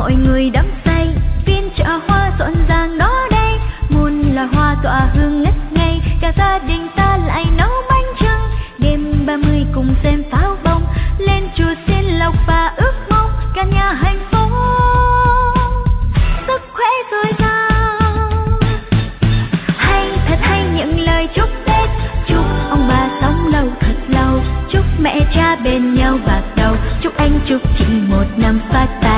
mọi người đắm say. Phiên chợ hoa rộn ràng đó đây, muôn là hoa tỏa hương ngất ngây. Cả gia đình ta lại nấu bánh chưng, đêm 30 cùng xem pháo bông. Lên chùa xin lộc và ước mong cả nhà hạnh phúc, sức khỏe dồi dào. Hay thật hay những lời chúc Tết, chúc ông bà sống lâu thật lâu, chúc mẹ cha bên nhau bạc đầu, chúc anh chúc chị một năm phát tài.